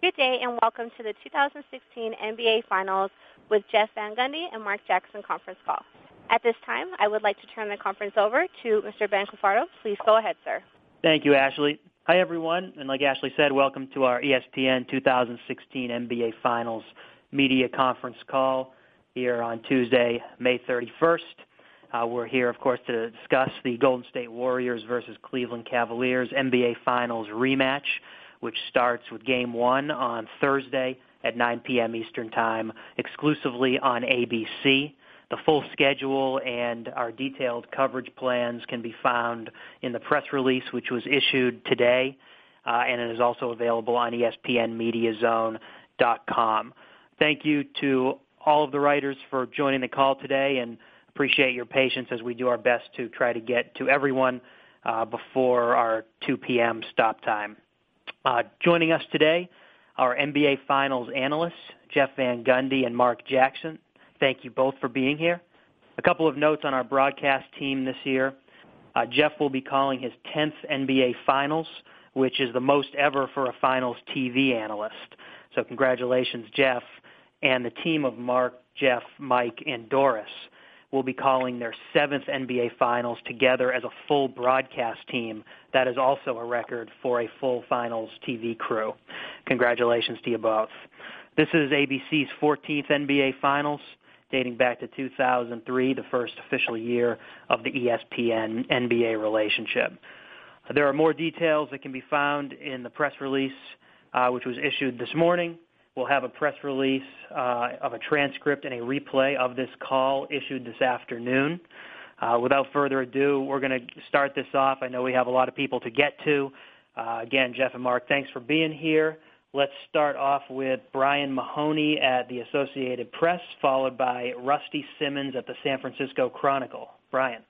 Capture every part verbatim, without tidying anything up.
Good day and welcome to the two thousand sixteen N B A Finals with Jeff Van Gundy and Mark Jackson conference call. At this time, I would like to turn the conference over to Mister Ben Cafardo. Please go ahead, sir. Thank you, Ashley. Hi, everyone. And like Ashley said, welcome to our E S P N two thousand sixteen N B A Finals media conference call here on Tuesday, May thirty-first. Uh, we're here, of course, to discuss the Golden State Warriors versus Cleveland Cavaliers N B A Finals rematch, which starts with Game one on Thursday at nine p.m. Eastern Time, exclusively on A B C. The full schedule and our detailed coverage plans can be found in the press release, which was issued today, uh, and it is also available on E S P N Media Zone dot com. Thank you to all of the writers for joining the call today, and appreciate your patience as we do our best to try to get to everyone uh, before our two p.m. stop time. Uh, joining us today, our N B A Finals analysts, Jeff Van Gundy and Mark Jackson. Thank you both for being here. A couple of notes on our broadcast team this year. Uh, Jeff will be calling his tenth N B A Finals, which is the most ever for a Finals T V analyst. So congratulations, Jeff. And the team of Mark, Jeff, Mike, and Doris will be calling their seventh N B A Finals together as a full broadcast team. That is also a record for a full Finals T V crew. Congratulations to you both. This is A B C's fourteenth N B A Finals, dating back to two thousand three, the first official year of the E S P N N B A relationship. There are more details that can be found in the press release, uh, which was issued this morning. We'll have a press release uh, of a transcript and a replay of this call issued this afternoon. Uh, without further ado, we're going to start this off. I know we have a lot of people to get to. Uh, again, Jeff and Mark, thanks for being here. Let's start off with Brian Mahoney at the Associated Press, followed by Rusty Simmons at the San Francisco Chronicle. Brian.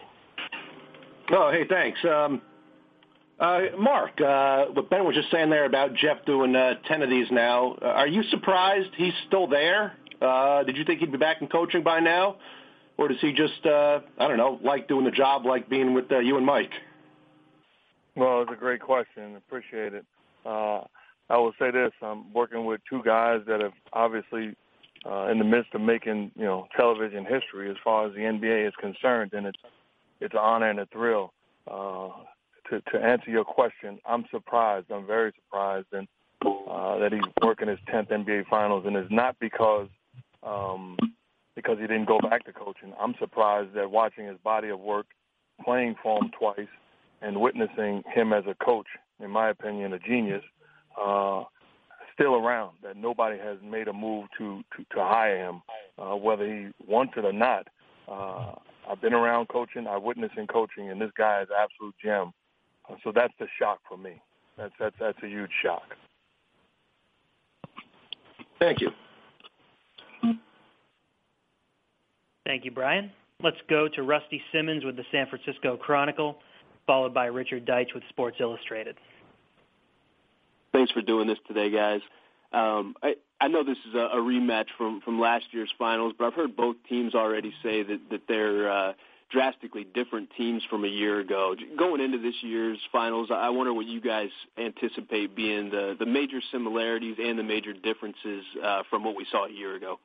Oh, hey, thanks. Um, uh, Mark, uh, what Ben was just saying there about Jeff doing uh, ten of these now, uh, are you surprised he's still there? Uh, did you think he'd be back in coaching by now? Or does he just, uh, I don't know, like doing the job, like being with uh, you and Mike? Well, it's a great question. Appreciate it. Uh, I will say this. I'm working with two guys that have obviously uh, in the midst of making, you know, television history as far as the N B A is concerned, and it's it's an honor and a thrill. Uh, to, to answer your question, I'm surprised. I'm very surprised and, uh, that he's working his tenth N B A Finals, and it's not because um, because he didn't go back to coaching. I'm surprised that watching his body of work, playing for him twice, and witnessing him as a coach, in my opinion, a genius, uh, still around, that nobody has made a move to, to, to hire him, uh, whether he wants it or not. Uh, I've been around coaching. I witnessed him coaching, and this guy is an absolute gem. Uh, so that's the shock for me. That's, that's, that's a huge shock. Thank you. Thank you, Brian. Let's go to Rusty Simmons with the San Francisco Chronicle, followed by Richard Deitch with Sports Illustrated. Thanks for doing this today, guys. Um, I, I know this is a, a rematch from, from last year's finals, but I've heard both teams already say that, that they're uh, drastically different teams from a year ago. Going into this year's finals, I wonder what you guys anticipate being the, the major similarities and the major differences uh, from what we saw a year ago.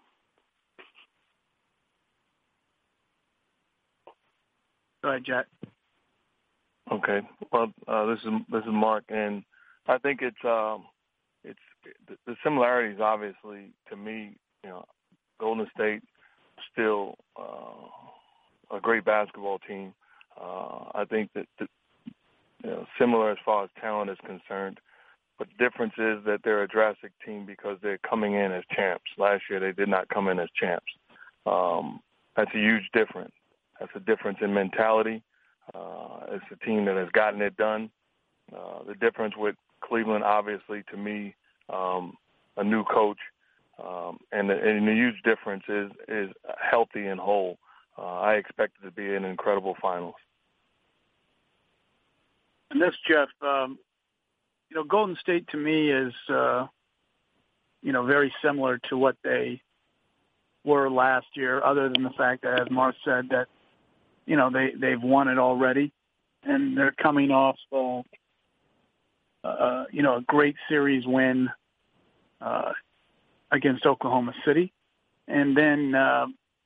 Go ahead, Jack. Okay. Well, uh, this is this is Mark, and I think it's um, it's the, the similarities. Obviously, to me, you know, Golden State still uh, a great basketball team. Uh, I think that the, you know, similar as far as talent is concerned, but the difference is that they're a drastic team because they're coming in as champs. Last year, they did not come in as champs. Um, that's a huge difference. That's a difference in mentality. Uh, it's a team that has gotten it done. Uh, the difference with Cleveland, obviously, to me, um, a new coach, um, and, the, and the huge difference is is healthy and whole. Uh, I expect it to be an incredible finals. And this, Jeff, um, you know, Golden State to me is, uh, you know, very similar to what they were last year, other than the fact that, as Mark said, that, you know, they, they've won it already, and they're coming off, uh, uh, you know, a great series win uh, against Oklahoma City. And then uh,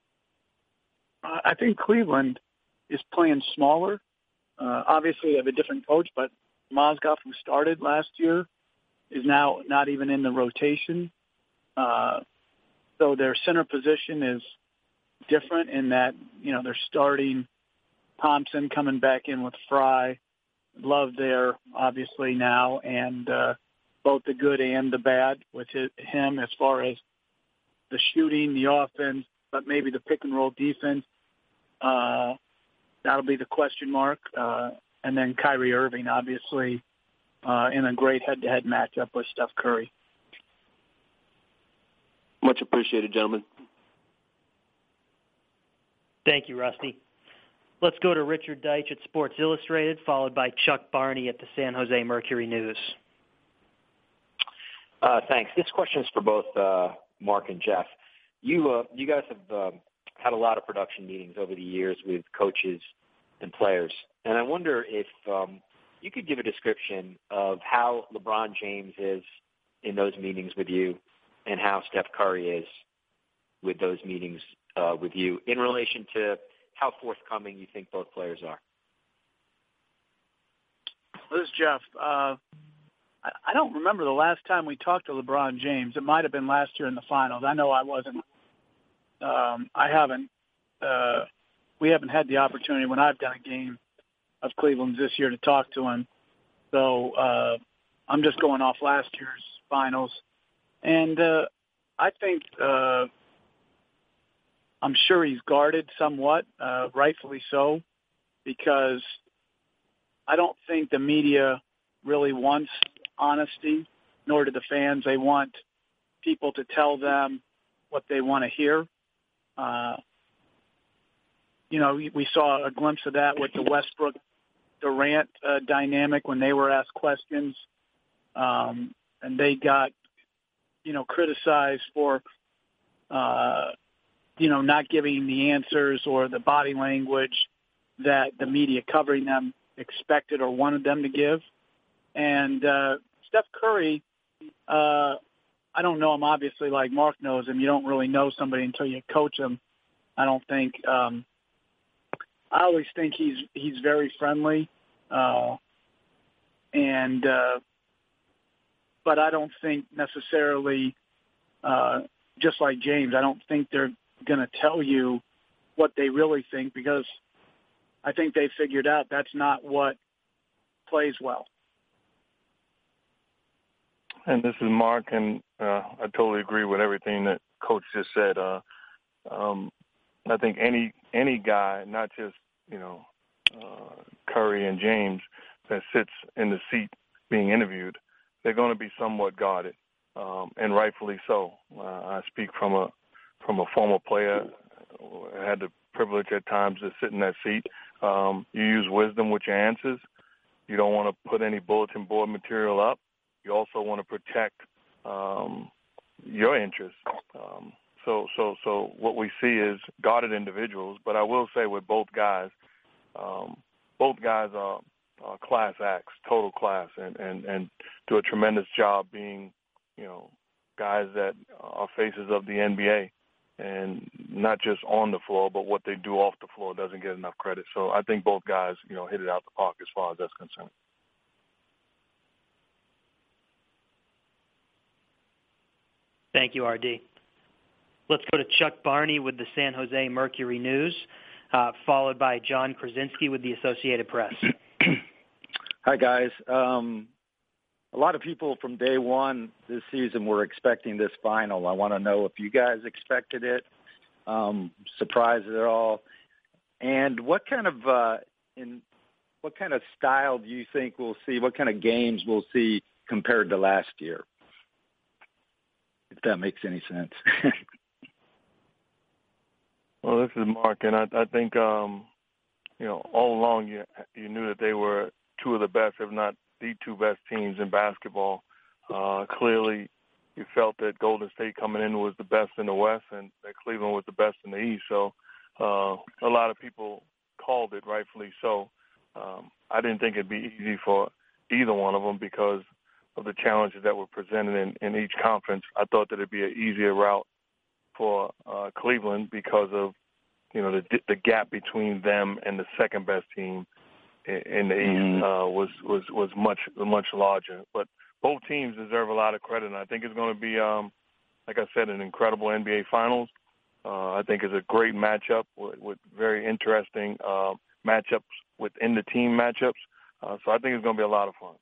I think Cleveland is playing smaller. Uh, obviously, they have a different coach, but Mozgov, who started last year, is now not even in the rotation. Uh, so their center position is different in that, you know, they're starting Thompson, coming back in with Fry, Love there, obviously, now, and uh, both the good and the bad with his, him as far as the shooting, the offense, but maybe the pick-and-roll defense. Uh, that'll be the question mark. Uh, and then Kyrie Irving, obviously, uh, in a great head-to-head matchup with Steph Curry. Much appreciated, gentlemen. Thank you, Rusty. Let's go to Richard Deitch at Sports Illustrated, followed by Chuck Barney at the San Jose Mercury News. Uh, thanks. This question is for both uh, Mark and Jeff. You uh, you guys have uh, had a lot of production meetings over the years with coaches and players, and I wonder if um, you could give a description of how LeBron James is in those meetings with you and how Steph Curry is with those meetings uh, with you in relation to how forthcoming you think both players are. This is Jeff. Uh, I, I don't remember the last time we talked to LeBron James. It might have been last year in the finals. I know I wasn't. Um, I haven't. Uh, we haven't had the opportunity when I've done a game of Cleveland's this year to talk to him. So uh, I'm just going off last year's finals. And uh, I think uh, I'm sure he's guarded somewhat, uh, rightfully so, because I don't think the media really wants honesty, nor do the fans. They want people to tell them what they want to hear. Uh, you know, we, we saw a glimpse of that with the Westbrook-Durant uh, dynamic when they were asked questions, um, and they got, you know, criticized for, uh, you know, not giving the answers or the body language that the media covering them expected or wanted them to give. And uh, Steph Curry, uh, I don't know him obviously like Mark knows him. You don't really know somebody until you coach him, I don't think. Um, I always think he's he's very friendly, uh, and uh, but I don't think necessarily, uh, just like James, I don't think they're going to tell you what they really think, because I think they figured out that's not what plays well. And this is Mark, and uh, I totally agree with everything that Coach just said. Uh, um, I think any any guy, not just, you know, uh, Curry and James, that sits in the seat being interviewed, they're going to be somewhat guarded, um, and rightfully so. Uh, I speak from a from a former player. I had the privilege at times to sit in that seat. Um, you use wisdom with your answers. You don't want to put any bulletin board material up. You also want to protect um, your interests. Um, so, so, so what we see is guarded individuals. But I will say with both guys, um, both guys are, are class acts, total class, and, and, and do a tremendous job being, you know, guys that are faces of the N B A, and not just on the floor, but what they do off the floor doesn't get enough credit. So I think both guys, you know, hit it out the park as far as that's concerned. Thank you, R D. Let's go to Chuck Barney with the San Jose Mercury News, uh, followed by John Krasinski with the Associated Press. Hi, guys. Um, a lot of people from day one this season were expecting this final. I want to know if you guys expected it, um, surprised at all, and what kind of uh, in what kind of style do you think we'll see? What kind of games we'll see compared to last year? If that makes any sense. Well, this is Mark, and I, I think, um, you know, all along you, you knew that they were two of the best, if not the two best teams in basketball. Uh, clearly, you felt that Golden State coming in was the best in the West and that Cleveland was the best in the East. So uh, a lot of people called it, rightfully so. Um, I didn't think it'd be easy for either one of them because of the challenges that were presented in, in each conference, I thought that it'd be an easier route for uh, Cleveland because of, you know, the the gap between them and the second best team in, in the mm-hmm. East uh, was was was much much larger. But both teams deserve a lot of credit, and I think it's going to be, um, like I said, an incredible N B A Finals. Uh, I think it's a great matchup with, with very interesting uh, matchups within the team matchups. Uh, so I think it's going to be a lot of fun.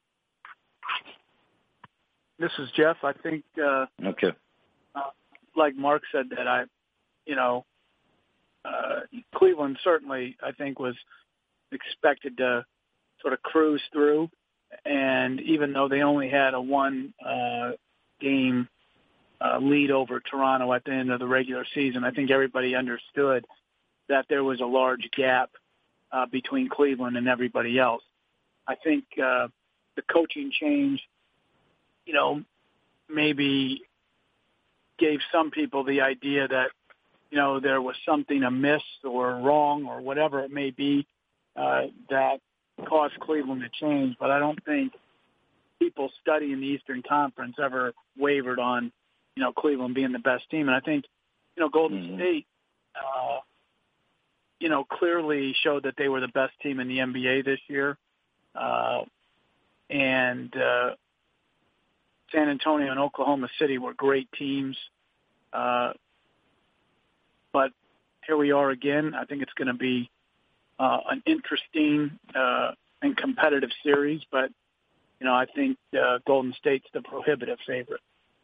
This is Jeff. I think, uh, okay. uh, like Mark said, that I, you know, uh, Cleveland certainly, I think, was expected to sort of cruise through. And even though they only had a one uh, game uh, lead over Toronto at the end of the regular season, I think everybody understood that there was a large gap uh, between Cleveland and everybody else. I think uh, the coaching change, you know, maybe gave some people the idea that, you know, there was something amiss or wrong or whatever it may be uh, that caused Cleveland to change. But I don't think people studying the Eastern Conference ever wavered on, you know, Cleveland being the best team. And I think, you know, Golden mm-hmm. State, uh, you know, clearly showed that they were the best team in the N B A this year. Uh, and uh, San Antonio and Oklahoma City were great teams. Uh, but here we are again. I think it's going to be uh, an interesting uh, and competitive series. But, you know, I think uh, Golden State's the prohibitive favorite.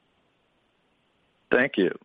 Thank you.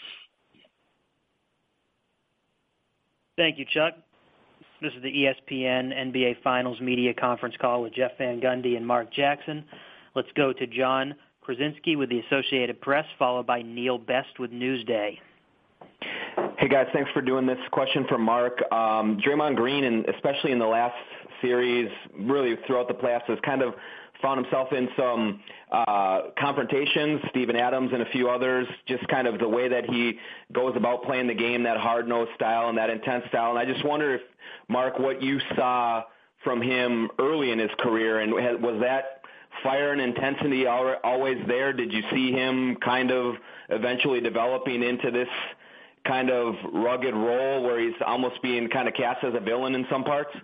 Thank you, Chuck. This is the E S P N N B A Finals Media Conference Call with Jeff Van Gundy and Mark Jackson. Let's go to John Krasinski with the Associated Press, followed by Neil Best with Newsday. Hey, guys, thanks for doing this. Question for Mark. Um, Draymond Green, and especially in the last series, really throughout the playoffs, has kind of found himself in some uh, confrontations, Steven Adams and a few others, just kind of the way that he goes about playing the game, that hard-nosed style and that intense style. And I just wonder if, Mark, what you saw from him early in his career, and was that fire and intensity always there? Did you see him kind of eventually developing into this kind of rugged role where he's almost being kind of cast as a villain in some parts?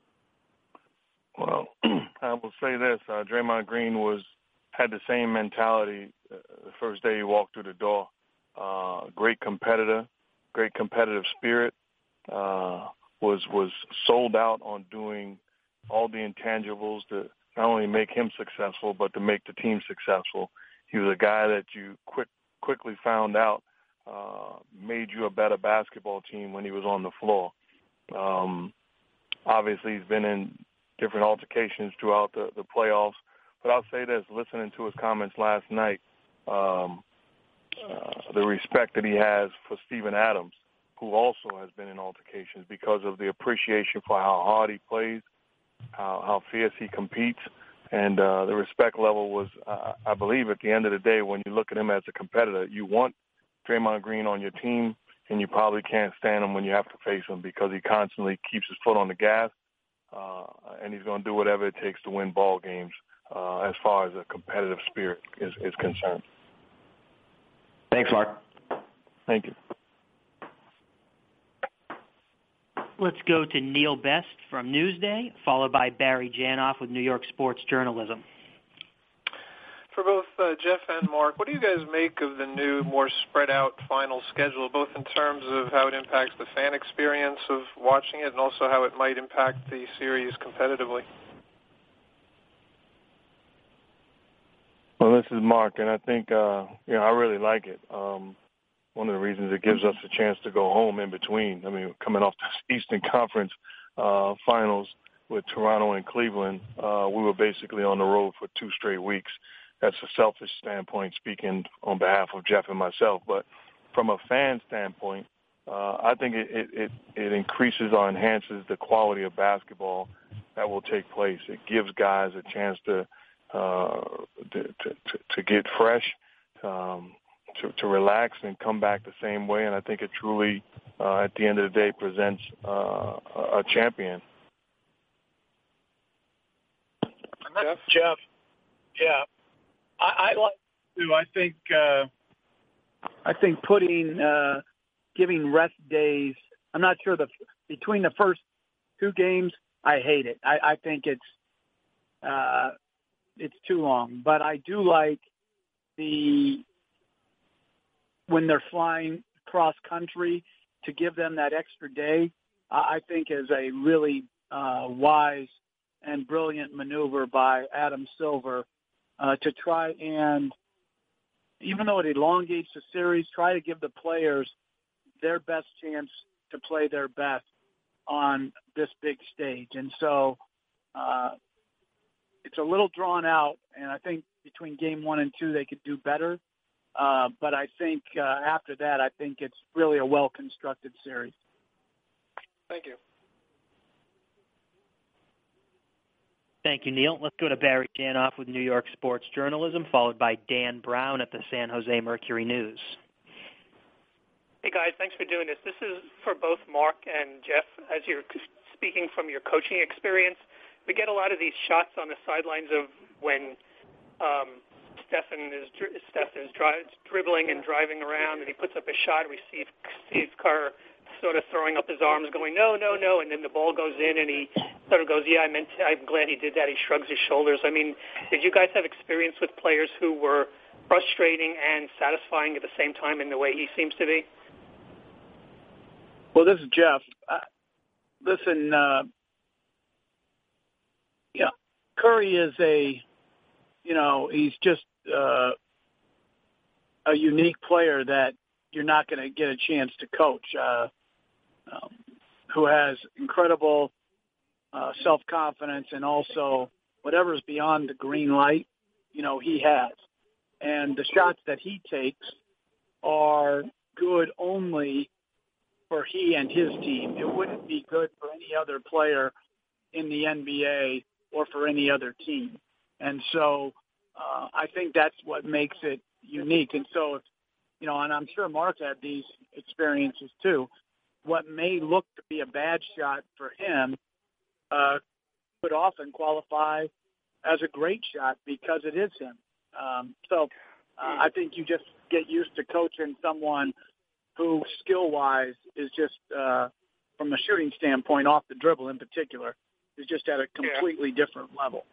Well, I will say this. Uh, Draymond Green was had the same mentality uh, the first day he walked through the door. Uh, great competitor, great competitive spirit, uh, was was sold out on doing all the intangibles to not only make him successful, but to make the team successful. He was a guy that you quick quickly found out uh, made you a better basketball team when he was on the floor. Um, obviously, he's been in different altercations throughout the, the playoffs. But I'll say this, listening to his comments last night, um, uh, the respect that he has for Steven Adams, who also has been in altercations because of the appreciation for how hard he plays, how, how fierce he competes, and uh, the respect level was, uh, I believe, at the end of the day, when you look at him as a competitor, you want Draymond Green on your team, and you probably can't stand him when you have to face him because he constantly keeps his foot on the gas. Uh, and he's going to do whatever it takes to win ball games uh, as far as a competitive spirit is, is concerned. Thanks, Mark. Thank you. Let's go to Neil Best from Newsday, followed by Barry Janoff with New York Sports Journalism. For both uh, Jeff and Mark, what do you guys make of the new, more spread-out final schedule, both in terms of how it impacts the fan experience of watching it and also how it might impact the series competitively? Well, this is Mark, and I think, uh, you know, I really like it. Um, one of the reasons it gives us a chance to go home in between. I mean, coming off the Eastern Conference uh, finals with Toronto and Cleveland, uh, we were basically on the road for two straight weeks. That's a selfish standpoint, speaking on behalf of Jeff and myself. But from a fan standpoint, uh, I think it, it, it, it increases or enhances the quality of basketball that will take place. It gives guys a chance to uh, to, to, to get fresh, um, to, to relax and come back the same way. And I think it truly, uh, at the end of the day, presents uh, a champion. Jeff? Jeff, yeah. I, I like to. I think uh, I think putting uh, giving rest days. I'm not sure the between the first two games. I hate it. I, I think it's uh, it's too long. But I do like the when they're flying cross country to give them that extra day. I think is a really uh, wise and brilliant maneuver by Adam Silver uh, to try and, even though it elongates the series, try to give the players their best chance to play their best on this big stage. And so uh, it's a little drawn out, and I think between game one and two they could do better. Uh, but I think uh, after that, I think it's really a well-constructed series. Thank you. Thank you, Neil. Let's go to Barry Janoff with New York Sports Journalism, followed by Dan Brown at the San Jose Mercury News. Hey, guys. Thanks for doing this. This is for both Mark and Jeff. As you're speaking from your coaching experience, we get a lot of these shots on the sidelines of when um, Stephen is Stephen is dri- dribbling and driving around, and he puts up a shot. We see Steve Kerr sort of throwing up his arms, going, no, no, no, and then the ball goes in, and he sort of goes, yeah, I meant to, I'm glad he did that. He shrugs his shoulders. I mean, did you guys have experience with players who were frustrating and satisfying at the same time in the way he seems to be? Well, this is Jeff. Uh, listen, uh, yeah, Curry is a, you know, he's just uh, a unique player that you're not going to get a chance to coach, uh, um, who has incredible uh, self-confidence and also whatever's beyond the green light, you know, he has. And the shots that he takes are good only for he and his team. It wouldn't be good for any other player in the N B A or for any other team. And so uh, I think that's what makes it unique. And so, if, you know, and I'm sure Mark had these experiences too, what may look to be a bad shot for him uh, could often qualify as a great shot because it is him. Um, so uh, I think you just get used to coaching someone who skill-wise is just, uh, from a shooting standpoint, off the dribble in particular, is just at a completely yeah. different level.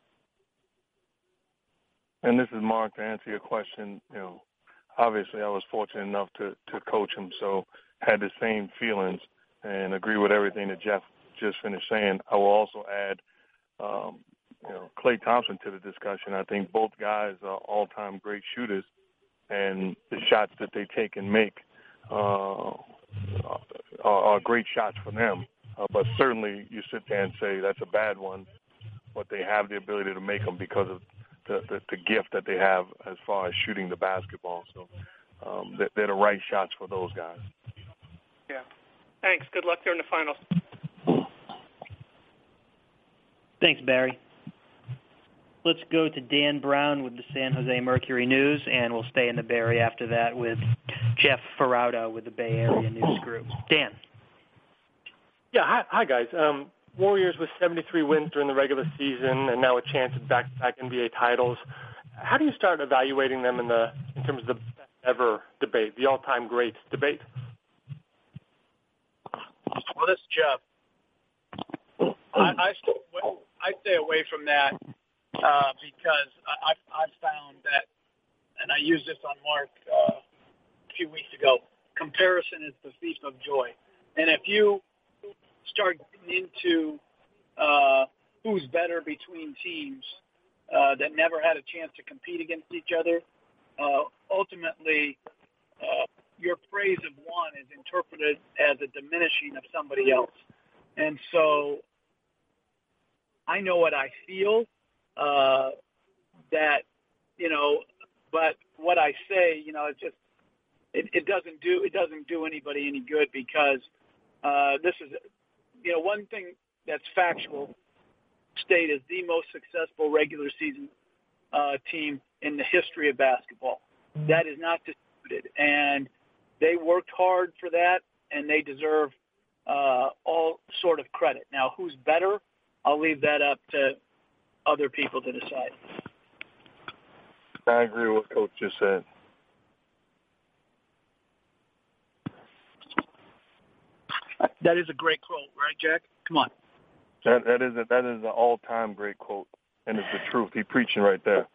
And this is Mark. To answer your question, you know, obviously I was fortunate enough to, to coach him, so had the same feelings and agree with everything that Jeff just finished saying. I will also add, um, you know, Klay Thompson to the discussion. I think both guys are all-time great shooters, and the shots that they take and make uh, are, are great shots for them. Uh, but certainly you sit there and say that's a bad one, but they have the ability to make them because of the, the, the gift that they have as far as shooting the basketball. So um, they're, they're the right shots for those guys. Yeah. Thanks. Good luck there in the finals. Thanks, Barry. Let's go to Dan Brown with the San Jose Mercury News, and we'll stay in the Bay Area after that with Jeff Ferrauto with the Bay Area News Group. Dan. Yeah, hi, hi guys. Um, Warriors with seventy-three wins during the regular season and now a chance at back-to-back N B A titles. How do you start evaluating them in the in terms of the best ever debate, the all-time greats debate? Well, this is Jeff. I, I, stay, I stay away from that uh, because I, I've found that, and I used this on Mark uh, a few weeks ago, comparison is the thief of joy. And if you start getting into uh, who's better between teams uh, that never had a chance to compete against each other, uh, ultimately uh, your praise of one is interpreted as a diminishing of somebody else. And so I know what I feel uh, that, you know, but what I say, you know, it's just, it, it doesn't do, it doesn't do anybody any good because uh, this is, you know, one thing that's factual, State is the most successful regular season uh, team in the history of basketball. That is not disputed. And they worked hard for that, and they deserve uh, all sort of credit. Now, who's better? I'll leave that up to other people to decide. I agree with what Coach just said. That is a great quote, right, Jack? Come on. That that is a, that is an all-time great quote, and it's the truth. He's preaching right there.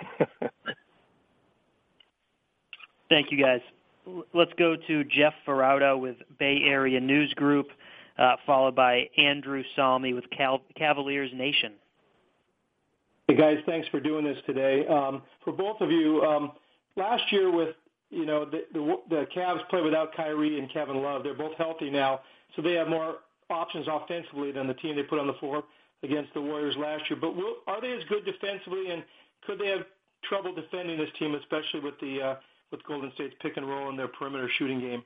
Thank you, guys. Let's go to Jeff Ferrauto with Bay Area News Group, uh, followed by Andrew Salmi with Cal- Cavaliers Nation. Hey, guys, thanks for doing this today. Um, for both of you, um, last year with, you know, the, the, the Cavs play without Kyrie and Kevin Love. They're both healthy now, so they have more options offensively than the team they put on the floor against the Warriors last year. But will, are they as good defensively, and could they have trouble defending this team, especially with the uh, with Golden State's pick and roll and their perimeter shooting game?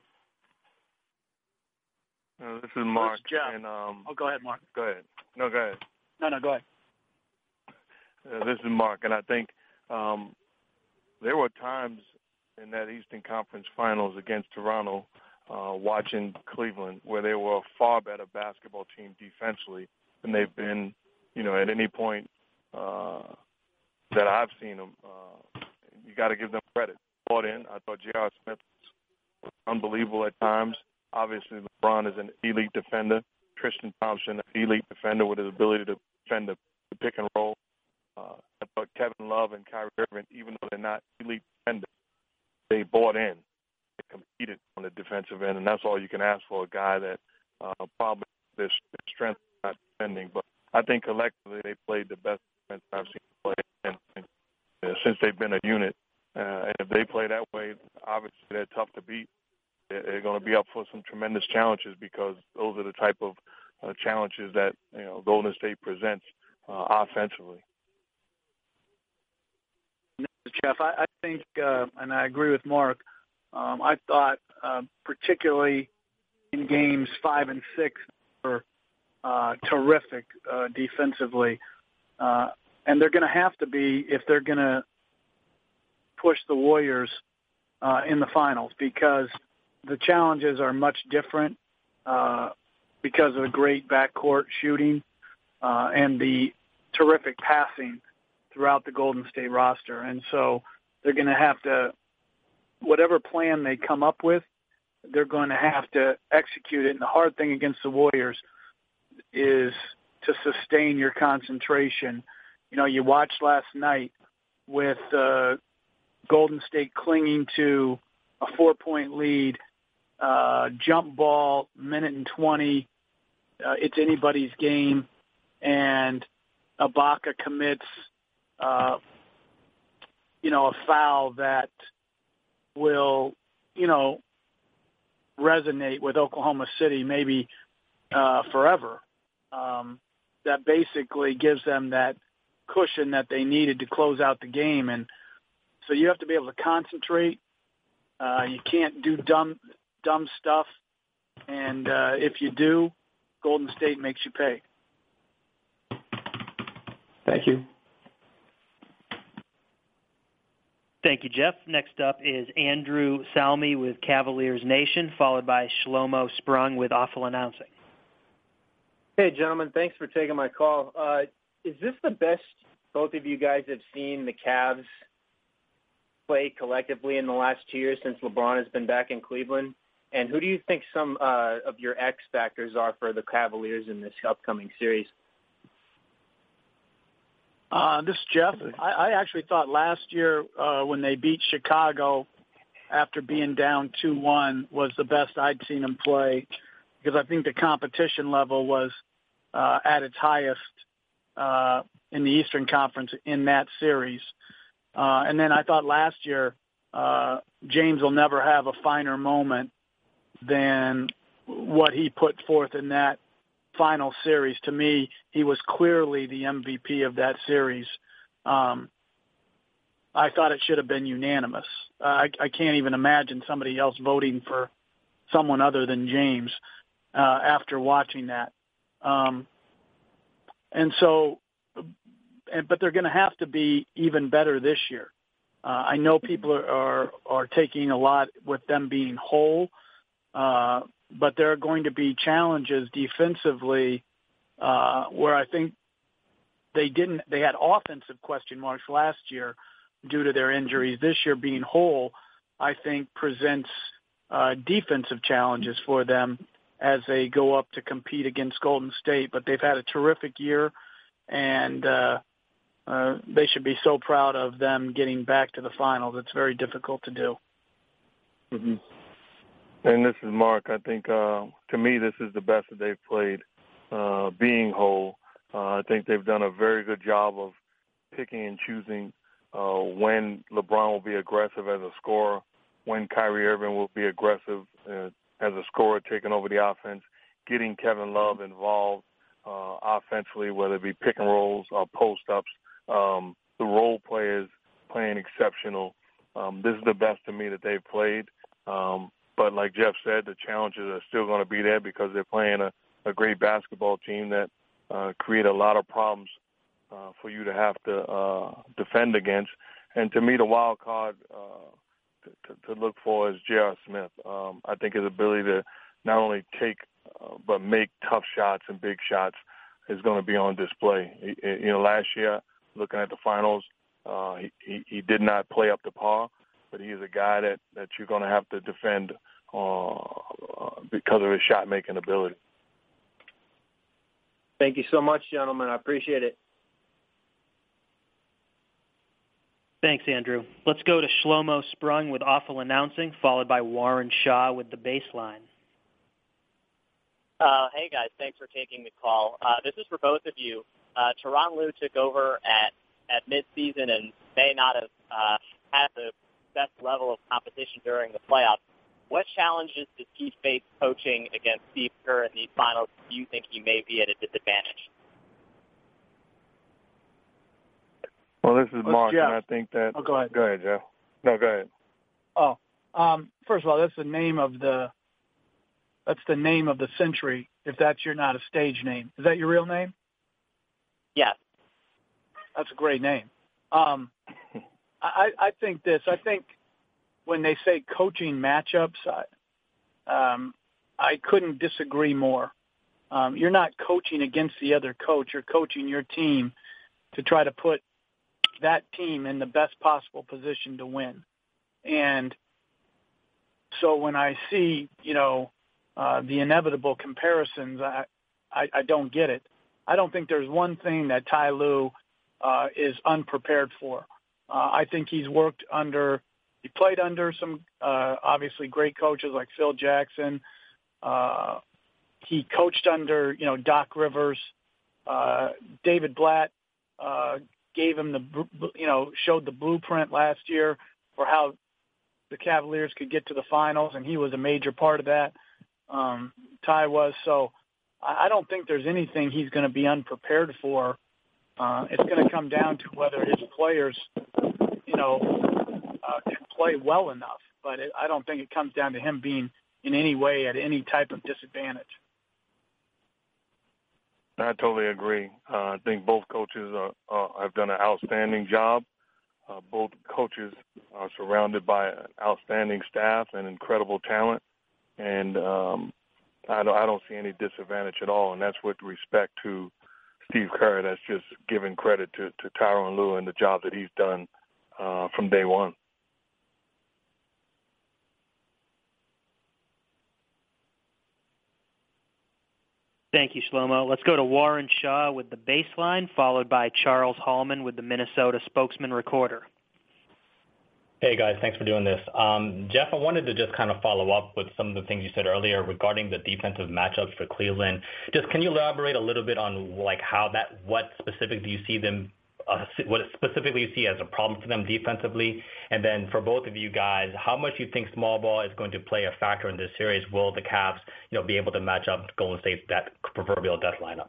Uh, this is Mark. This is Jeff. And, um, oh, go ahead, Mark. Go ahead. No, go ahead. No, no, go ahead. Uh, this is Mark, and I think um, there were times in that Eastern Conference Finals against Toronto, uh, watching Cleveland, where they were a far better basketball team defensively than they've been, you know, at any point uh, that I've seen them. Uh, you got to give them credit. Bought in. I thought J R. Smith was unbelievable at times. Obviously, LeBron is an elite defender. Tristan Thompson, an elite defender with his ability to defend the, the pick and roll. Uh, I thought Kevin Love and Kyrie Irving, even though they're not elite defenders, they bought in. They competed on the defensive end, and that's all you can ask for a guy that uh, probably their strength is not defending. But I think collectively they played the best defense I've seen play and, and, uh, since they've been a unit. Uh, and if they play that way, obviously they're tough to beat. They're, they're going to be up for some tremendous challenges because those are the type of uh, challenges that you know Golden State presents uh, offensively. Jeff, I, I think, uh, and I agree with Mark, um, I thought uh, particularly in games five and six were uh, terrific uh, defensively. Uh, and they're going to have to be if they're going to push the Warriors uh, in the finals because the challenges are much different uh, because of the great backcourt shooting uh, and the terrific passing throughout the Golden State roster. And so they're going to have to, whatever plan they come up with, they're going to have to execute it. And the hard thing against the Warriors is to sustain your concentration. You know, you watched last night with uh, Golden State clinging to a four-point lead, uh, jump ball, minute and twenty. Uh, it's anybody's game. And Ibaka commits Uh, you know, a foul that will, you know, resonate with Oklahoma City maybe uh, forever. Um, that basically gives them that cushion that they needed to close out the game. And so you have to be able to concentrate. Uh, you can't do dumb, dumb stuff. And uh, if you do, Golden State makes you pay. Thank you. Thank you, Jeff. Next up is Andrew Salmi with Cavaliers Nation, followed by Shlomo Sprung with Awful Announcing. Hey, gentlemen. Thanks for taking my call. Uh, is this the best both of you guys have seen the Cavs play collectively in the last two years since LeBron has been back in Cleveland? And who do you think some uh, of your X factors are for the Cavaliers in this upcoming series? Uh, this is Jeff. I, I actually thought last year uh, when they beat Chicago after being down two one was the best I'd seen them play because I think the competition level was uh, at its highest uh, in the Eastern Conference in that series. Uh, and then I thought last year uh, James will never have a finer moment than what he put forth in that final series. To me, he was clearly the M V P of that series. Um, I thought it should have been unanimous. Uh, I, I can't even imagine somebody else voting for someone other than James uh, after watching that. Um, and so, and, but they're going to have to be even better this year. Uh, I know people are, are, are taking a lot with them being whole, uh, but there are going to be challenges defensively uh, where I think they didn't. They had offensive question marks last year, due to their injuries. This year being whole, I think, presents uh, defensive challenges for them as they go up to compete against Golden State. But they've had a terrific year, and uh, uh, they should be so proud of them getting back to the finals. It's very difficult to do. Mm-hmm. And this is Mark. I think, uh, to me, this is the best that they've played, uh, being whole. Uh, I think they've done a very good job of picking and choosing uh, when LeBron will be aggressive as a scorer, when Kyrie Irving will be aggressive uh, as a scorer, taking over the offense, getting Kevin Love involved uh, offensively, whether it be pick and rolls or post-ups. Um, the role players playing exceptional. Um, this is the best to me that they've played. Um, but like Jeff said, the challenges are still going to be there because they're playing a, a great basketball team that uh, create a lot of problems uh, for you to have to uh, defend against. And to me, the wild card uh, to, to, to look for is J R. Smith. Um, I think his ability to not only take uh, but make tough shots and big shots is going to be on display. He, you know, last year, looking at the finals, uh, he, he, he did not play up to par, but he is a guy that, that you're going to have to defend uh, because of his shot-making ability. Thank you so much, gentlemen. I appreciate it. Thanks, Andrew. Let's go to Shlomo Sprung with Awful Announcing, followed by Warren Shaw with The Baseline. Uh, hey, guys. Thanks for taking the call. Uh, this is for both of you. Uh, Tyronn Lue took over at, at midseason and may not have uh, had the best level of competition during the playoffs. What challenges does he face coaching against Steve Kerr in these finals? Do you think he may be at a disadvantage? Well, this is Mark, Jeff. and I think that... Oh, go ahead. Go ahead, Jeff. No, go ahead. Oh, um, first of all, that's the name of the that's the name of the century. If that's your not a stage name, is that your real name? Yeah, that's a great name. Um, I, I think this. I think when they say coaching matchups, I, um, I couldn't disagree more. Um, you're not coaching against the other coach. You're coaching your team to try to put that team in the best possible position to win. And so when I see, you know, uh, the inevitable comparisons, I, I, I don't get it. I don't think there's one thing that Ty Lue uh, is unprepared for. Uh, I think he's worked under, he played under some uh, obviously great coaches like Phil Jackson. Uh, he coached under, you know, Doc Rivers. Uh, David Blatt uh, gave him the, you know, showed the blueprint last year for how the Cavaliers could get to the finals, and he was a major part of that. Um, Ty was. So I don't think there's anything he's going to be unprepared for. Uh, it's going to come down to whether his players, you know, uh, can play well enough. But it, I don't think it comes down to him being in any way at any type of disadvantage. I totally agree. Uh, I think both coaches are, uh, have done an outstanding job. Uh, both coaches are surrounded by an outstanding staff and incredible talent. And um, I don't, I don't see any disadvantage at all, and that's with respect to Steve Kerr. That's just giving credit to, to Tyronn Lue and the job that he's done uh, from day one. Thank you, Shlomo. Let's go to Warren Shaw with The Baseline, followed by Charles Hallman with the Minnesota Spokesman Recorder. Hey, guys. Thanks for doing this. Um, Jeff, I wanted to just kind of follow up with some of the things you said earlier regarding the defensive matchups for Cleveland. Just can you elaborate a little bit on like how that, what specific do you see them, uh, what specifically you see as a problem for them defensively? And then for both of you guys, how much you think small ball is going to play a factor in this series? Will the Cavs, you know, be able to match up Golden State's that proverbial death lineup?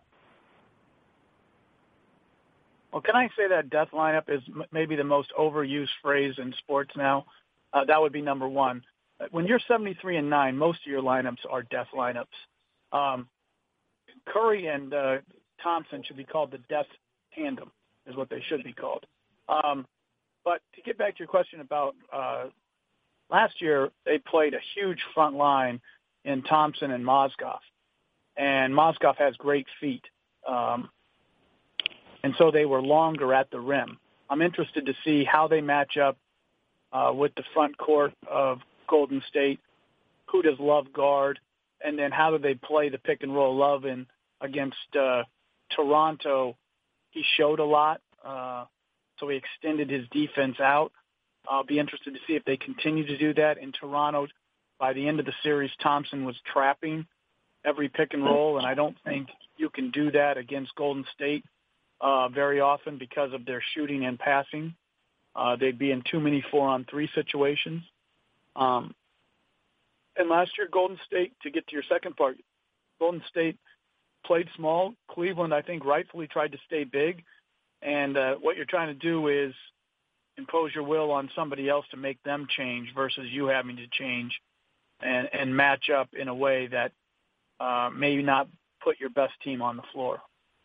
Well, can I say that death lineup is m- maybe the most overused phrase in sports now? Uh, that would be number one. When you're seventy-three and nine, most of your lineups are death lineups. Um, Curry and uh, Thompson should be called the death tandem, is what they should be called. Um, but to get back to your question about uh, last year, they played a huge front line in Thompson and Mozgov, and Mozgov has great feet. Um, And so they were longer at the rim. I'm interested to see how they match up uh, with the front court of Golden State. Who does Love guard? And then how do they play the pick and roll Love in against uh, Toronto? He showed a lot, uh, so he extended his defense out. I'll be interested to see if they continue to do that in Toronto. By the end of the series, Thompson was trapping every pick and roll, and I don't think you can do that against Golden State uh, very often because of their shooting and passing. Uh, they'd be in too many four-on-three situations. Um, and last year, Golden State, to get to your second part, Golden State played small. Cleveland, I think, rightfully tried to stay big. And uh, what you're trying to do is impose your will on somebody else to make them change versus you having to change and, and match up in a way that uh, maybe not put your best team on the floor.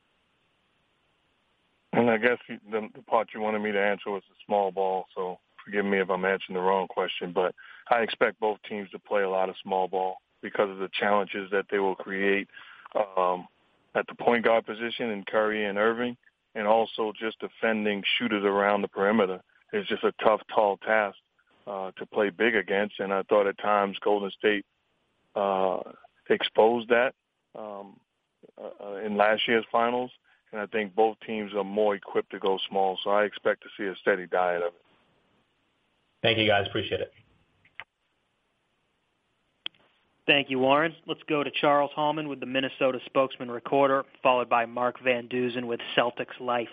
And I guess you, the, the part you wanted me to answer was the small ball, so forgive me if I'm answering the wrong question, but I expect both teams to play a lot of small ball because of the challenges that they will create um, at the point guard position in Curry and Irving, and also just defending shooters around the perimeter. It's just a tough, tall task uh, to play big against, and I thought at times Golden State uh, exposed that um, uh, in last year's finals, and I think both teams are more equipped to go small, so I expect to see a steady diet of it. Thank you, guys. Appreciate it. Thank you, Warren. Let's go to Charles Hallman with the Minnesota Spokesman Recorder, followed by Mark Van Duzen with Celtics Life.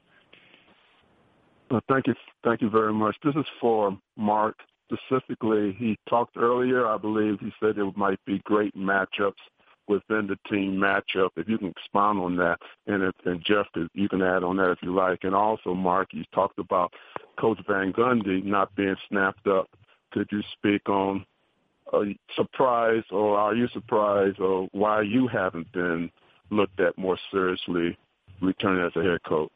Uh, thank you. Thank you very much. This is for Mark. Specifically, he talked earlier, I believe he said there might be great matchups within the team matchup. If you can expound on that, and, if, and Jeff, you can add on that if you like. And also, Mark, you talked about Coach Van Gundy not being snapped up. Could you speak on are you surprised, or are you surprised, or why you haven't been looked at more seriously returning as a head coach?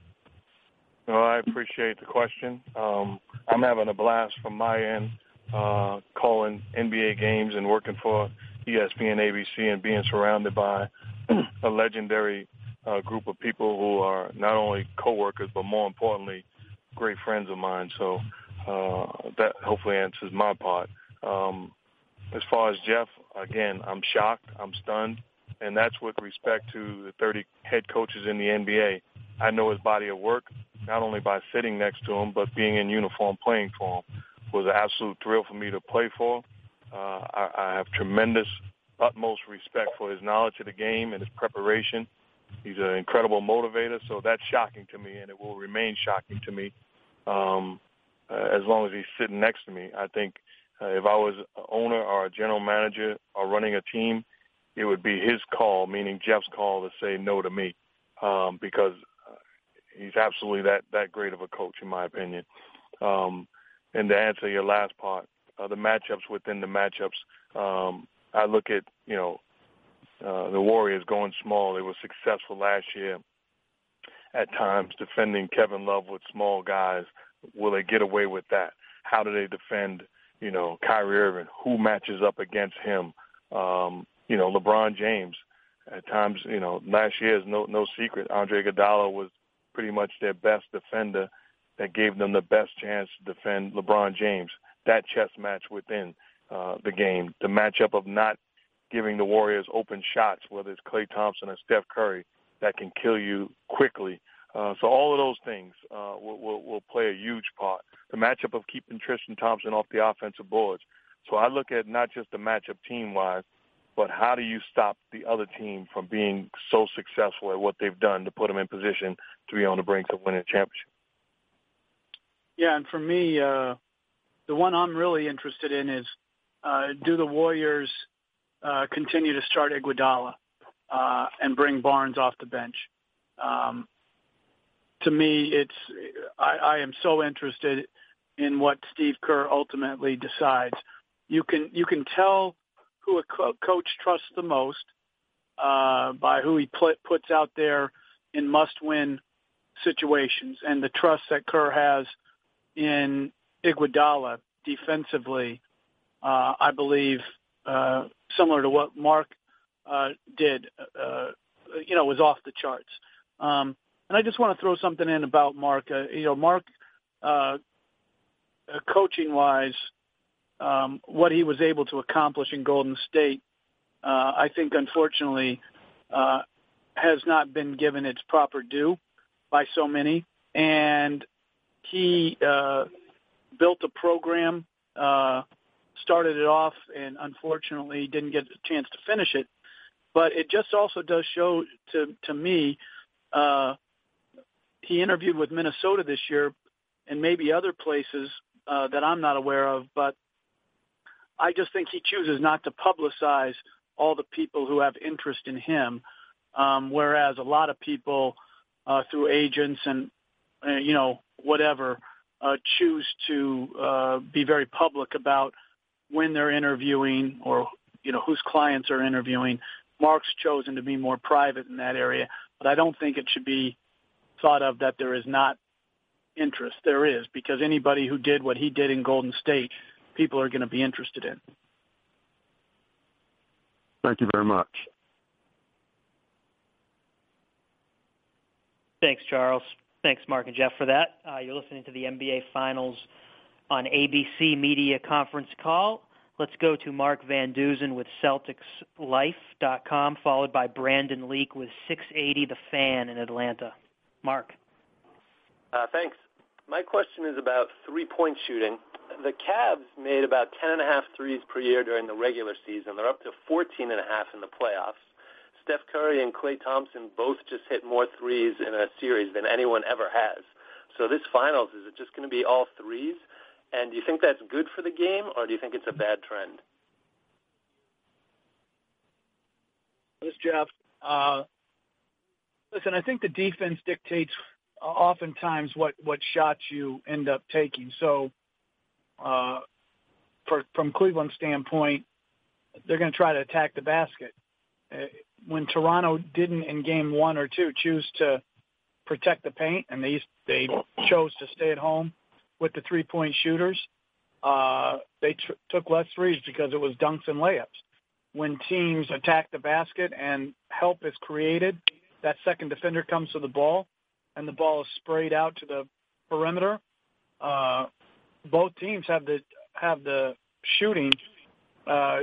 Well, I appreciate the question. Um, I'm having a blast from my end, uh, calling N B A games and working for E S P N A B C and being surrounded by a legendary uh, group of people who are not only coworkers but more importantly great friends of mine. So uh, that hopefully answers my part. Um, as far as Jeff, again, I'm shocked, I'm stunned, and that's with respect to the thirty head coaches in the N B A. I know his body of work, not only by sitting next to him, but being in uniform playing for him. It was an absolute thrill for me to play for. Uh, I, I have tremendous, utmost respect for his knowledge of the game and his preparation. He's an incredible motivator, so that's shocking to me, and it will remain shocking to me um, uh, as long as he's sitting next to me. I think uh, if I was an owner or a general manager or running a team, it would be his call, meaning Jeff's call, to say no to me um, because he's absolutely that, that great of a coach, in my opinion. Um, and to answer your last part, uh, the matchups within the matchups, um, I look at, you know, uh, the Warriors going small. They were successful last year at times defending Kevin Love with small guys. Will they get away with that? How do they defend, you know, Kyrie Irving? Who matches up against him? Um, you know, LeBron James. At times, you know, last year is no, no secret. Andre Iguodala was pretty much their best defender that gave them the best chance to defend LeBron James. That chess match within uh, the game, the matchup of not giving the Warriors open shots, whether it's Klay Thompson or Steph Curry, that can kill you quickly. Uh, so all of those things uh, will, will, will play a huge part. The matchup of keeping Tristan Thompson off the offensive boards. So I look at not just the matchup team-wise, but how do you stop the other team from being so successful at what they've done to put them in position to be on the brink of winning a championship? Yeah, and for me, uh, the one I'm really interested in is uh, do the Warriors uh, continue to start Iguodala uh, and bring Barnes off the bench? Um, to me, it's I, I am so interested in what Steve Kerr ultimately decides. You can you can tell who a co- coach trusts the most uh, by who he put, puts out there in must-win situations, and the trust that Kerr has in Iguodala defensively, uh, I believe, uh, similar to what Mark uh, did, uh, you know, was off the charts. Um, And I just want to throw something in about Mark. Uh, you know, Mark, uh, uh, coaching-wise, um, what he was able to accomplish in Golden State, uh, I think, unfortunately, uh, has not been given its proper due by so many. And he uh, built a program, uh, started it off, and unfortunately didn't get a chance to finish it. But it just also does show to, to me, uh, he interviewed with Minnesota this year and maybe other places uh, that I'm not aware of, but I just think he chooses not to publicize all the people who have interest in him, um, whereas a lot of people uh, through agents and, uh, you know, whatever, uh, choose to uh, be very public about when they're interviewing or, you know, whose clients are interviewing. Mark's chosen to be more private in that area, but I don't think it should be thought of that there is not interest. There is, because anybody who did what he did in Golden State, people are going to be interested in. Thank you very much. Thanks, Charles. Thanks, Mark and Jeff, for that. Uh, you're listening to the N B A Finals on A B C Media Conference Call. Let's go to Mark Van Dusen with Celtics Life dot com, followed by Brandon Leak with six eighty The Fan in Atlanta. Mark. Uh, thanks. My question is about three-point shooting. The Cavs made about ten and a half threes per year during the regular season. They're up to fourteen and a half in the playoffs. Steph Curry and Klay Thompson both just hit more threes in a series than anyone ever has. So this finals, is it just going to be all threes? And do you think that's good for the game, or do you think it's a bad trend? This is Jeff. Uh, listen, I think the defense dictates uh, oftentimes what, what shots you end up taking. So uh, for, from Cleveland's standpoint, they're going to try to attack the basket. Uh, when Toronto didn't in game one or two choose to protect the paint, and they they chose to stay at home with the three-point shooters, uh, they tr- took less threes because it was dunks and layups. When teams attack the basket and help is created, that second defender comes to the ball, and the ball is sprayed out to the perimeter. Uh, both teams have the have the shooting uh,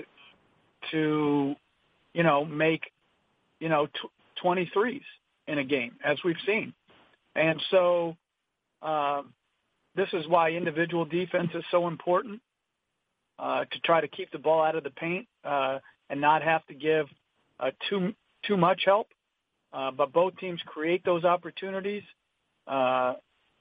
to, you know, make, you know, t- twenty threes in a game, as we've seen. And so uh, this is why individual defense is so important, uh, to try to keep the ball out of the paint uh, and not have to give uh, too too much help. Uh, but both teams create those opportunities. Uh,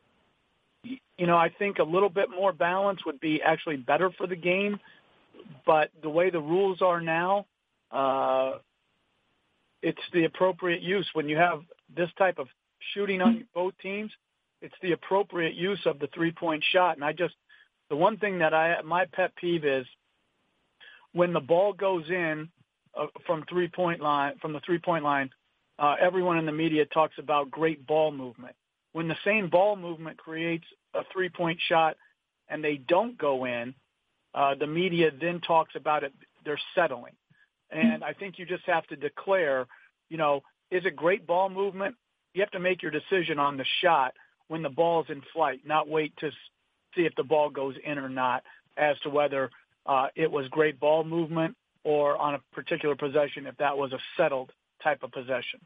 you know, I think a little bit more balance would be actually better for the game. But the way the rules are now, uh, it's the appropriate use. When you have this type of shooting on both teams, it's the appropriate use of the three-point shot. And I just, the one thing that I, my pet peeve is when the ball goes in uh, from three-point line, from the three-point line, uh, everyone in the media talks about great ball movement. When the same ball movement creates a three-point shot and they don't go in, uh, the media then talks about it, they're settling. And I think you just have to declare, you know, is it great ball movement? You have to make your decision on the shot when the ball's in flight, not wait to see if the ball goes in or not as to whether uh, it was great ball movement or on a particular possession if that was a settled type of possession.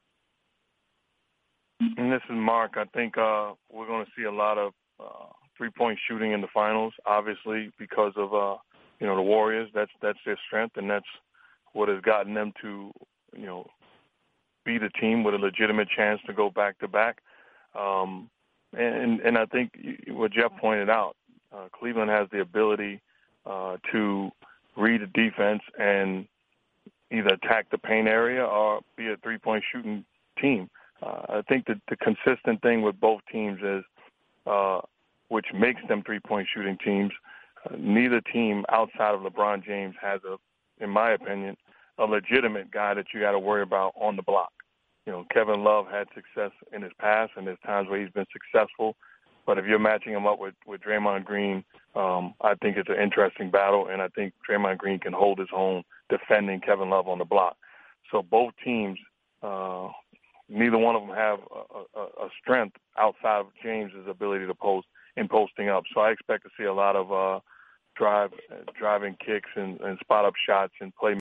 And this is Mark. I think uh, we're going to see a lot of uh, three-point shooting in the finals, obviously, because of, uh, you know, the Warriors. That's that's their strength, and that's what has gotten them to, you know, beat a team with a legitimate chance to go back-to-back. Um, and, and I think what Jeff pointed out, uh, Cleveland has the ability uh, to read the defense and either attack the paint area or be a three-point shooting team. Uh, I think that the consistent thing with both teams is, uh, which makes them three-point shooting teams, uh, neither team outside of LeBron James has, a, in my opinion, a legitimate guy that you got to worry about on the block. You know, Kevin Love had success in his past, and there's times where he's been successful. But if you're matching him up with, with Draymond Green, um, I think it's an interesting battle, and I think Draymond Green can hold his own defending Kevin Love on the block. So both teams uh, neither one of them have a, a, a strength outside of James's ability to post in posting up. So I expect to see a lot of uh, drive, driving kicks and, and spot up shots and play